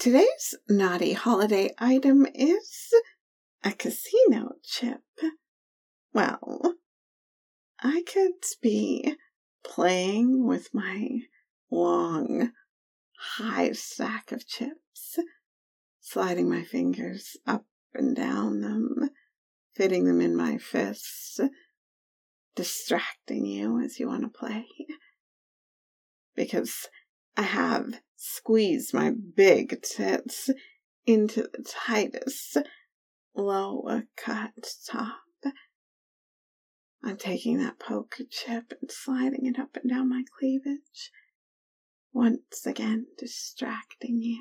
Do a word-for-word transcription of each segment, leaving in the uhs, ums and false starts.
Today's naughty holiday item is a casino chip. Well, I could be playing with my long, high stack of chips, sliding my fingers up and down them, fitting them in my fists, distracting you as you want to play. Because I have squeezed my big tits into the tightest low-cut top. I'm taking that poker chip and sliding it up and down my cleavage, once again distracting you.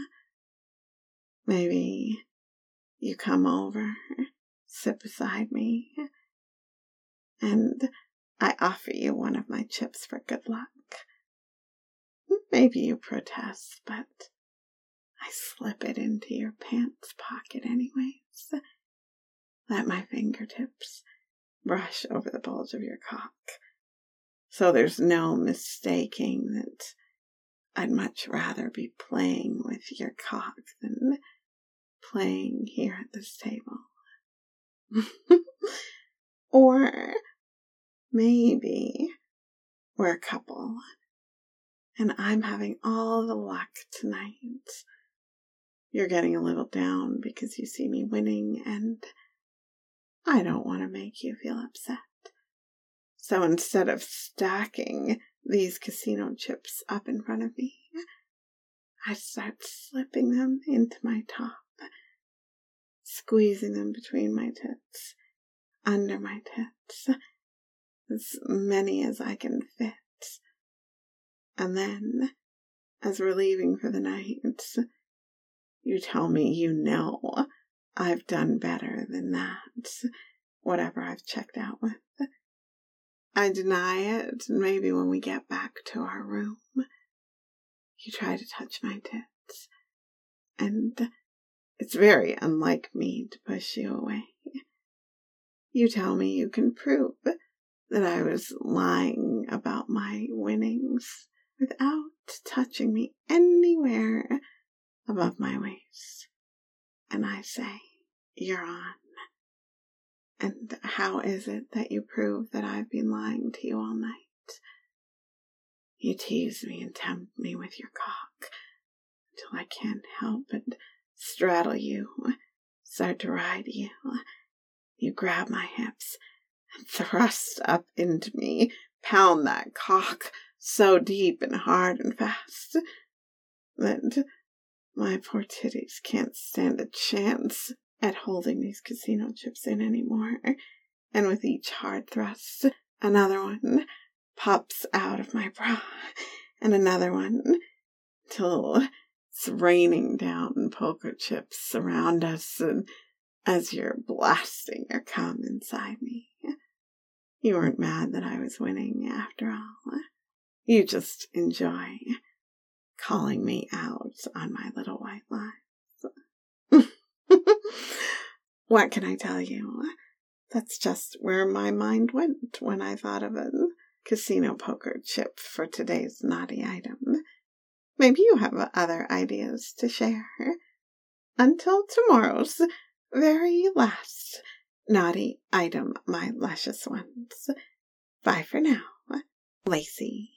Maybe you come over, sit beside me, and I offer you one of my chips for good luck. Maybe you protest, but I slip it into your pants pocket anyways. Let my fingertips brush over the bulge of your cock, so there's no mistaking that I'd much rather be playing with your cock than playing here at this table. Or maybe we're a couple, and I'm having all the luck tonight. You're getting a little down because you see me winning, and I don't want to make you feel upset. So instead of stacking these casino chips up in front of me, I start slipping them into my top, squeezing them between my tits, under my tits, as many as I can fit. And then, as we're leaving for the night, you tell me you know I've done better than that, whatever I've checked out with. I deny it, and maybe when we get back to our room, you try to touch my tits, and it's very unlike me to push you away. You tell me you can prove that I was lying about my winnings without touching me anywhere above my waist. And I say, you're on. And how is it that you prove that I've been lying to you all night? You tease me and tempt me with your cock until I can't help but straddle you, start to ride you. You grab my hips and thrust up into me, pound that cock so deep and hard and fast that my poor titties can't stand a chance at holding these casino chips in anymore. And with each hard thrust, another one pops out of my bra, and another one, till it's raining down poker chips around us, and as you're blasting your cum inside me. You weren't mad that I was winning after all. You just enjoy calling me out on my little white lies. What can I tell you? That's just where my mind went when I thought of a casino poker chip for today's naughty item. Maybe you have other ideas to share. Until tomorrow's very last naughty item, my luscious ones. Bye for now. Lacey.